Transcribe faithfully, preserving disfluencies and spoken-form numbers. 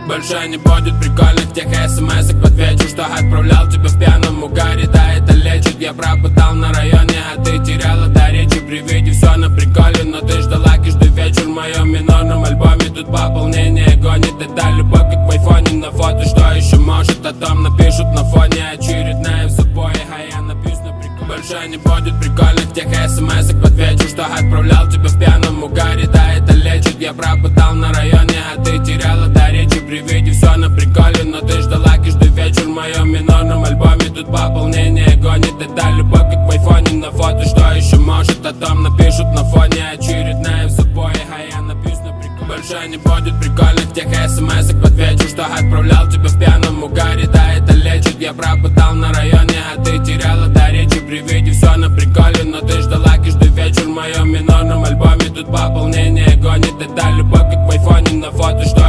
Больше не будет прикольных тех смс-ок. Отвечу, что отправлял тебя в пьяном угаре. Да, это лечит, я пропытал на районе, а ты теряла до речи при виде. Все на приколе, но ты ждала каждый вечер в моем минорном альбоме. Тут пополнение гонит, это любовь как в айфоне на фото. Что еще может, о том напишут на фоне. Очередная в запое, а я напьюсь на приколе. Больше не будет прикольных тех смс-ок. Отвечу, что отправлял тебя в пьяном угаре. Да, это лечит, я пропытал на районе, а ты теряла до речи при виде. Все на приколе, но ты ждала каждый вечер в моем минорном альбоме. Тут пополнение гонит, это любовь как в айфоне на фото. Что еще может, о том напишут на фоне. Очередная в запое, а я напьюсь на приколе. Больше не будет прикольных тех смс-ок. Отвечу, что отправлял тебя в пьяном угаре. Да, это лечит, я пропытал на районе, а ты теряла до речи при виде. Все на приколе, но ты ждала каждый вечер в моем минорном альбоме. Тут пополнение гонит, это любовь как в айфоне на фото. Что